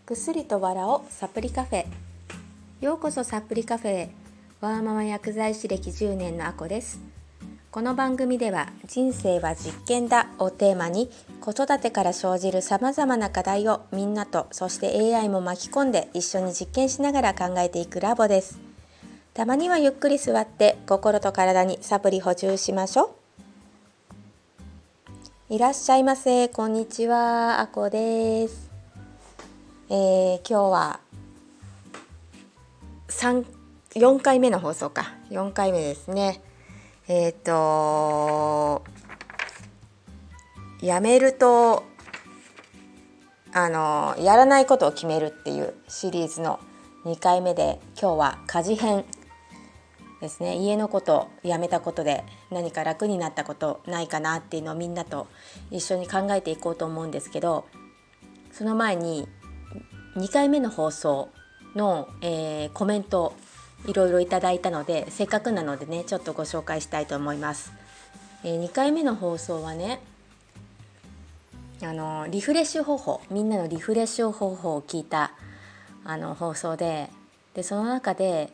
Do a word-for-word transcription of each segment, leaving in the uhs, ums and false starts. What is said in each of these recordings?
ぐっすりと笑おうサプリカフェ。ようこそサプリカフェへ。ワーママ薬剤師歴じゅうねんのあこです。この番組では人生は実験だをテーマに、子育てから生じるさまざまな課題をみんなと、そして エーアイ も巻き込んで一緒に実験しながら考えていくラボです。たまにはゆっくり座って心と体にサプリ補充しましょう。いらっしゃいませ。こんにちは、あこです。えー、今日はさんよんかいめの放送かよんかいめですね。えっとやめるとあのやらないことを決めるっていうシリーズのにかいめで、今日は家事編ですね。家のことやめたことで何か楽になったことないかなっていうのをみんなと一緒に考えていこうと思うんですけど、その前ににかいめの放送の、えー、コメントいろいろいただいたので、せっかくなのでねちょっとご紹介したいと思います。えー、にかいめの放送はね、あのリフレッシュ方法、みんなのリフレッシュ方法を聞いたあの放送で、でその中で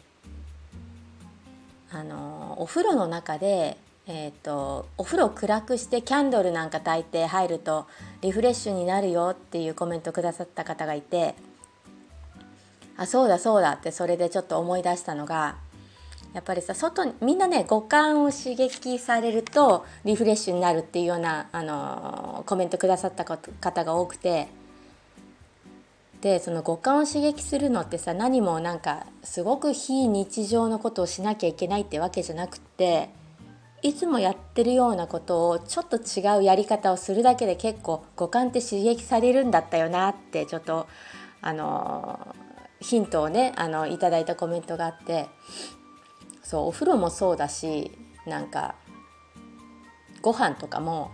あのお風呂の中で、えーと、お風呂を暗くしてキャンドルなんか焚いて入るとリフレッシュになるよっていうコメントくださった方がいて、あ、そうだそうだって、それでちょっと思い出したのが、やっぱりさ、外にみんなね五感を刺激されるとリフレッシュになるっていうようなあのコメントくださった方が多くて、でその五感を刺激するのってさ、何もなんかすごく非日常のことをしなきゃいけないってわけじゃなくって、いつもやってるようなことをちょっと違うやり方をするだけで結構五感って刺激されるんだったよなって、ちょっとあのヒントをねあのいただいたコメントがあって、そうお風呂もそうだし、なんかご飯とかも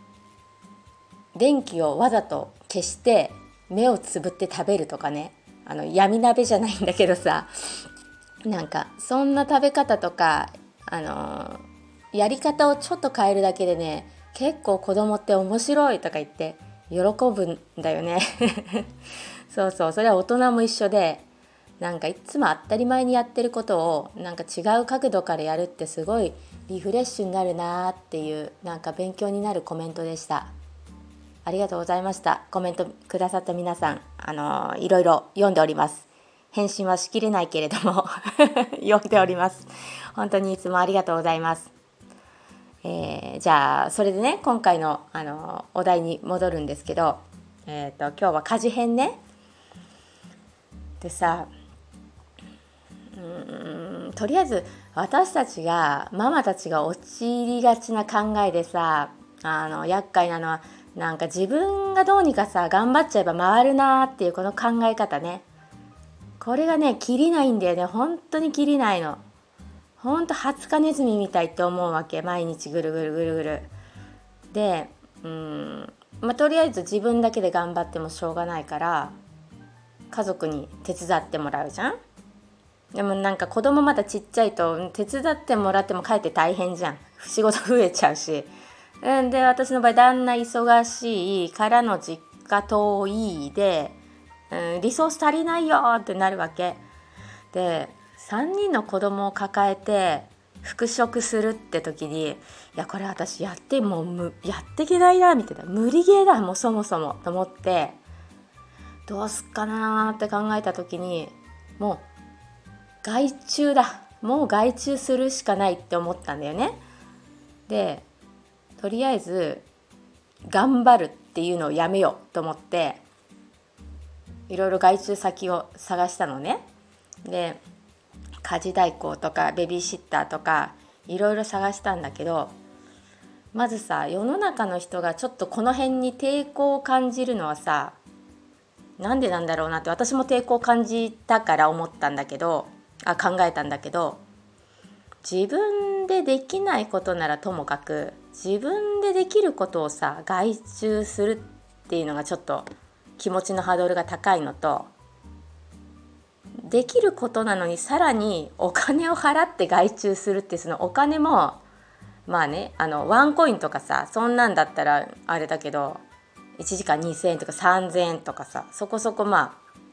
電気をわざと消して目をつぶって食べるとかね、あの闇鍋じゃないんだけどさ、なんかそんな食べ方とか、あのー、やり方をちょっと変えるだけでね、結構子供って面白いとか言って喜ぶんだよねそうそう、それは大人も一緒で、なんかいつも当たり前にやってることをなんか違う角度からやるってすごいリフレッシュになるなっていう、なんか勉強になるコメントでした。ありがとうございました。コメントくださった皆さん、あのー、いろいろ読んでおります。返信はしきれないけれども読んでおります。本当にいつもありがとうございます。えー、じゃあそれでね、今回の、あのー、お題に戻るんですけど、えーと、今日は家事編ね。でさ、うーんとりあえず私たちがママたちが陥りがちな考えでさ、あの厄介なのは、なんか自分がどうにかさ頑張っちゃえば回るなっていうこの考え方ね。これがねキリないんだよね。本当にキリないの。本当ハツカネズミみたいって思うわけ。毎日ぐるぐるぐるぐるで、うーんまあとりあえず自分だけで頑張ってもしょうがないから、家族に手伝ってもらうじゃん。でもなんか子供まだちっちゃいと手伝ってもらってもかえって大変じゃん。仕事増えちゃうし。で私の場合旦那忙しいからの実家遠いで、うん、リソース足りないよってなるわけで、さんにんの子供を抱えて復職するって時に、いやこれ私やってもうむやっていけないなみたいな、無理ゲーだもうそもそもと思って、どうすっかなって考えた時に、もう外注だもう外注するしかないって思ったんだよね。でとりあえず頑張るっていうのをやめようと思って、いろいろ外注先を探したのね。で家事代行とかベビーシッターとかいろいろ探したんだけど、まずさ、世の中の人がちょっとこの辺に抵抗を感じるのはさ、なんでなんだろうなって、私も抵抗を感じたから思ったんだけどあ考えたんだけど、自分でできないことならともかく、自分でできることをさ外注するっていうのがちょっと気持ちのハードルが高いのと、できることなのにさらにお金を払って外注するって、そのお金もまあね、あのワンコインとかさ、そんなんだったらあれだけど、いちじかんにせんえんとかさんぜんえんとかさ、そこそこまあ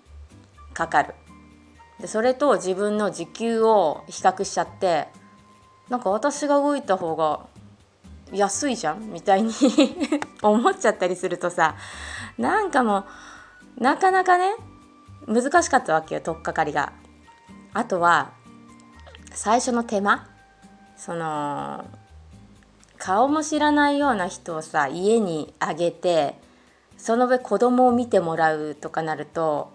かかる。でそれと自分の時給を比較しちゃって、なんか私が動いた方が安いじゃんみたいに思っちゃったりするとさ、なんかもうなかなかね難しかったわけよ、取っかかりが。あとは最初の手間、その顔も知らないような人をさ家にあげて、その上子供を見てもらうとかなると、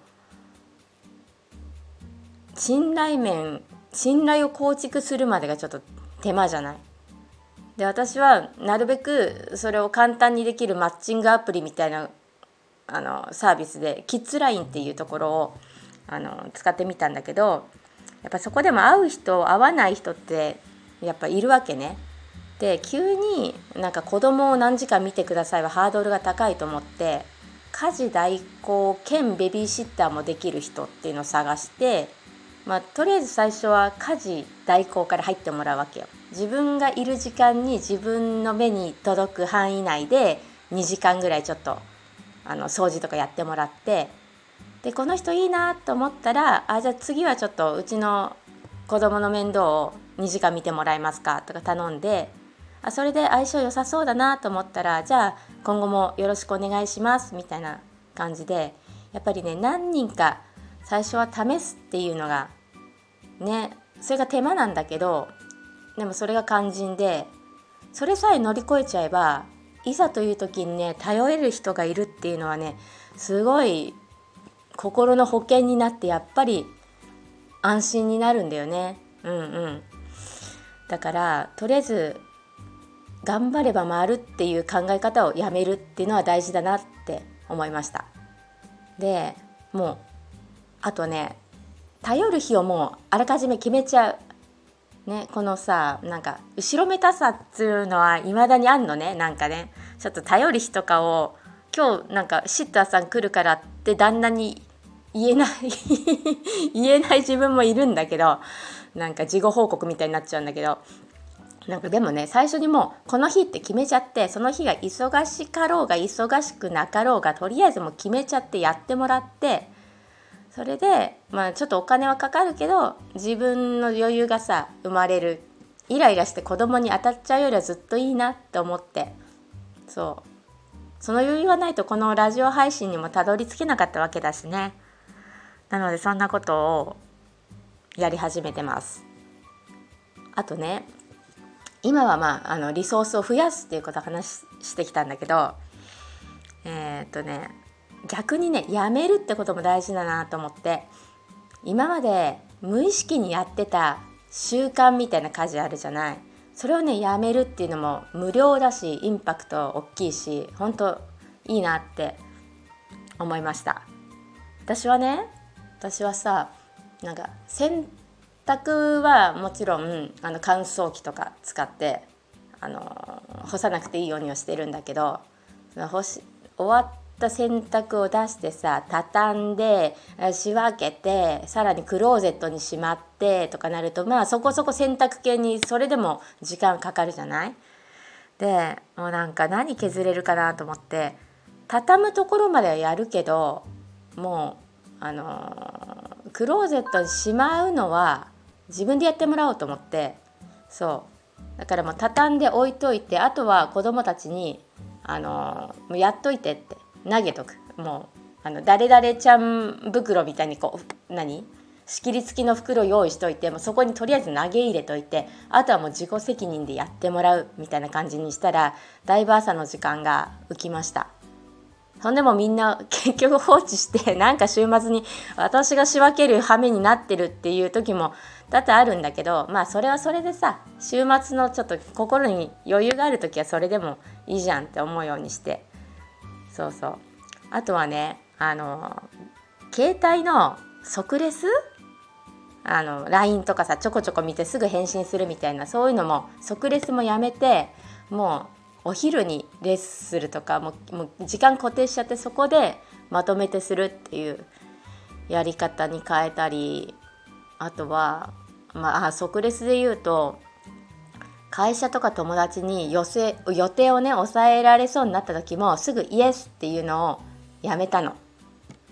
信頼面信頼を構築するまでがちょっと手間じゃない。で私はなるべくそれを簡単にできるマッチングアプリみたいなあのサービスでキッズラインっていうところをあの使ってみたんだけど、やっぱそこでも会う人会わない人ってやっぱいるわけね。で急になんか子供を何時間見てくださいはハードルが高いと思って、家事代行兼ベビーシッターもできる人っていうのを探して、まあ、とりあえず最初は家事代行から入ってもらうわけよ。自分がいる時間に自分の目に届く範囲内でにじかんぐらいちょっとあの掃除とかやってもらって、でこの人いいなと思ったら、あじゃあ次はちょっとうちの子供の面倒をにじかん見てもらえますかとか頼んで、あそれで相性良さそうだなと思ったら、じゃあ今後もよろしくお願いしますみたいな感じで、やっぱりね何人か最初は試すっていうのがね、それが手間なんだけど、でもそれが肝心で、それさえ乗り越えちゃえばいざという時にね頼れる人がいるっていうのはね、すごい心の保険になって、やっぱり安心になるんだよね。うんうん。だからとりあえず頑張れば回るっていう考え方をやめるっていうのは大事だなって思いました。でもうあとね、頼る日をもうあらかじめ決めちゃう、ね、このさなんか後ろめたさっていうのは未だにあんのね。なんかねちょっと頼る日とかを、今日なんかシッターさん来るからって旦那に言えない言えない自分もいるんだけど、なんか事後報告みたいになっちゃうんだけど、なんかでもね最初にもうこの日って決めちゃって、その日が忙しかろうが忙しくなかろうがとりあえずもう決めちゃってやってもらって、それでまあちょっとお金はかかるけど自分の余裕がさ生まれる。イライラして子供に当たっちゃうよりはずっといいなって思って、そうその余裕がないとこのラジオ配信にもたどり着けなかったわけだしね。なのでそんなことをやり始めてます。あとね、今はまあ、あのリソースを増やすっていうことを話してきたんだけど、えー、っとね逆にねやめるってことも大事だなと思って、今まで無意識にやってた習慣みたいな家事あるじゃない。それをねやめるっていうのも無料だしインパクト大きいし、本当いいなって思いました。私はね私はさなんか洗濯はもちろんあの乾燥機とか使ってあの干さなくていいようにはしてるんだけど、その干し終わった洗濯を出してさ畳んで仕分けてさらにクローゼットにしまってとかなると、まあそこそこ洗濯系にそれでも時間かかるじゃない。でもうなんか何削れるかなと思って畳むところまではやるけど、もうあのクローゼットにしまうのは自分でやってもらおうと思って、そうだからもう畳んで置いといて、あとは子供たちにあのもうやっといてって投げとく。もうあの誰々ちゃん袋みたいにこう何仕切り付きの袋用意しといて、もうそこにとりあえず投げ入れといて、あとはもう自己責任でやってもらうみたいな感じにしたら、だいぶ朝の時間が浮きました。そんでもみんな結局放置してなんか週末に私が仕分ける羽目になってるっていう時もだってあるんだけど、まあそれはそれでさ、週末のちょっと心に余裕がある時はそれでもいいじゃんって思うようにして、そうそう。あとはねあの携帯の即レスあの ライン とかさちょこちょこ見てすぐ返信するみたいな、そういうのも即レスもやめて、もうお昼にレッスするとか、もう、もう時間固定しちゃってそこでまとめてするっていうやり方に変えたり、あとは、まあ、即レスで言うと会社とか友達に予定予定をね抑えられそうになった時もすぐイエスっていうのをやめたの。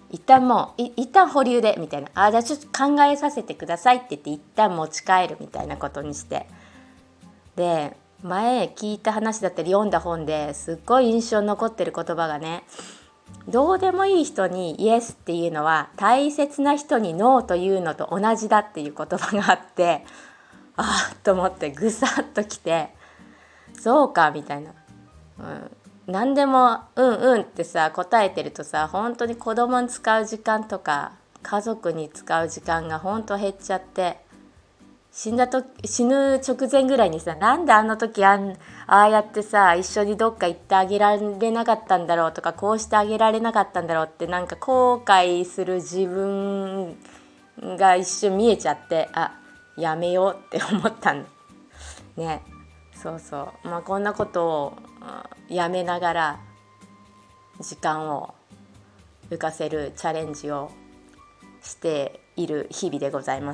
一旦もうい一旦保留でみたいな、あじゃあちょっと考えさせてくださいって言って一旦持ち帰るみたいなことにして、で前聞いた話だったり読んだ本ですっごい印象に残ってる言葉がね、どうでもいい人にイエスっていうのは大切な人にノーというのと同じだっていう言葉があって、あーと思ってぐさっときて、そうかみたいな、うん、何でもうんうんってさ答えてるとさ、本当に子供に使う時間とか家族に使う時間が本当減っちゃって、死んだと死ぬ直前ぐらいにさ、なんであの時あんああやってさ一緒にどっか行ってあげられなかったんだろうとか、こうしてあげられなかったんだろうって、なんか後悔する自分が一瞬見えちゃって、あやめようって思ったんね。そうそう、まあこんなことをやめながら時間を浮かせるチャレンジをしている日々でございます。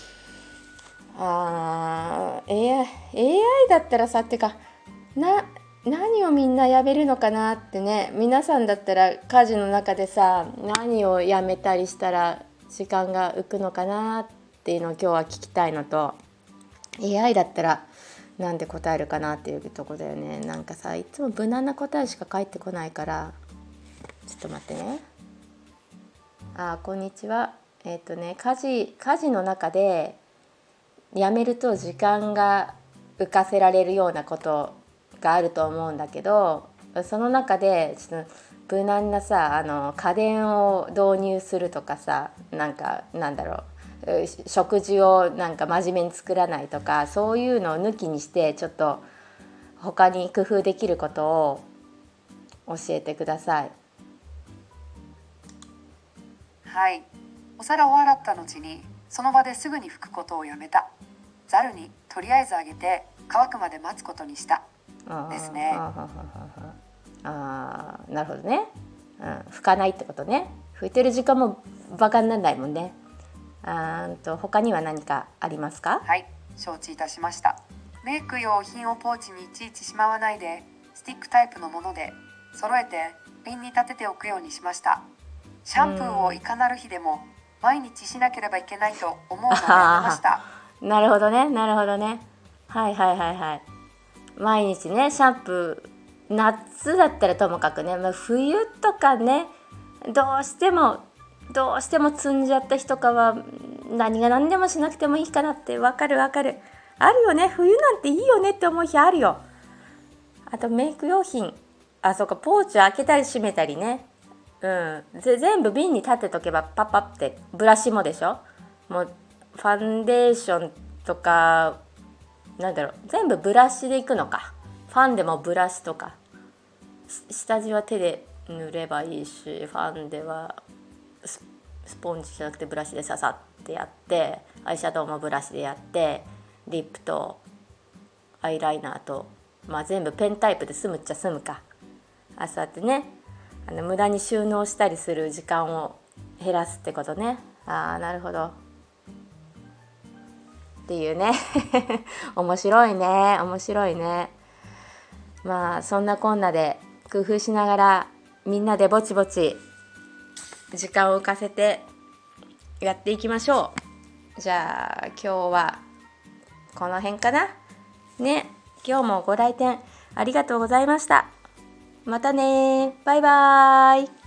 あー エーアイ, エーアイ だったらさってかな何をみんなやめるのかなってね、皆さんだったら家事の中でさ何をやめたりしたら時間が浮くのかなっていうのを今日は聞きたいのと、 エーアイ だったらなんで答えるかなっていうとこだよね。なんかさいつも無難な答えしか返ってこないから、ちょっと待ってね。あこんにちは。えっとね家事家事の中でやめると時間が浮かせられるようなことがあると思うんだけど、その中でちょっと無難なさあの家電を導入するとかさ、なんかなんだろう食事をなんか真面目に作らないとか、そういうのを抜きにしてちょっと他に工夫できることを教えてください。 はい、お皿を洗った後にその場ですぐに拭くことをやめた。ざるにとりあえずあげて乾くまで待つことにしたですね。 ああなるほどね、うん、拭かないってことね。拭いてる時間もバカにならないもんね。あと他には何かありますか？ はい、承知いたしました。メイク用品をポーチにいちいちしまわないで、スティックタイプのもので揃えて瓶に立てておくようにしました。シャンプーをいかなる日でも毎日しなければいけないと思うのをやめました。 なるほどねなるほどね、はいはいはいはい。毎日ねシャンプー、夏だったらともかくね、まあ、冬とかねどうしてもどうしても積んじゃった日とかは何が何でもしなくてもいいかなって、わかるわかる、あるよね。冬なんていいよねって思う日あるよ。あとメイク用品、あそうかポーチを開けたり閉めたりね、うんぜ全部瓶に立てとけばパッパッって。ブラシもでしょ、もうファンデーションとかなんだろう全部ブラシでいくのか。ファンでもブラシとか、下地は手で塗ればいいし、ファンではススポンジじゃなくてブラシでささってやって、アイシャドウもブラシでやって、リップとアイライナーと、まあ、全部ペンタイプで済むっちゃ済むか。あそうやってねあの無駄に収納したりする時間を減らすってことね。あーなるほどっていうね面白いね面白いね。まあそんなこんなで工夫しながらみんなでぼちぼち時間を浮かせてやっていきましょう。じゃあ今日はこの辺かなね。今日もご来店ありがとうございました。またねバイバーイ。